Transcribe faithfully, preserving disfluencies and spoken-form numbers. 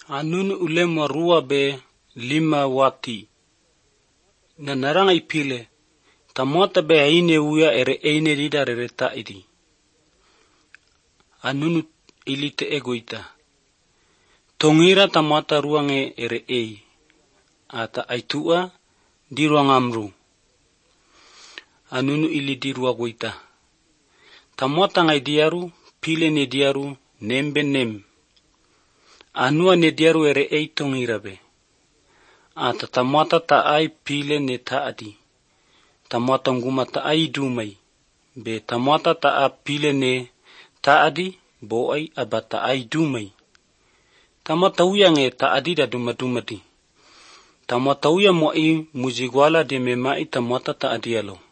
Anunu ulema rua be lima wati. Na naranga ipile. Tamota be aine uya ere eine rida rere taidi. Anunu ilite egoita. Tongira tamata ruange ere ei. Ata aitua di ruang amru. Anunu ili di rua goita. Tamota ngai diaru, pile ne diaru, nembe nem. Anua ne diaru ere ei tongira be. Ata tamata ta ai pile ne taadi. Tamata nguma ta ai dumai. Be tamata ta a pile ne taadi, bo ai abata ai dumai. Tamata uya nge taadi da dumadumadi. Tamata uya mo i muzigwala de memai tamata taadi alo.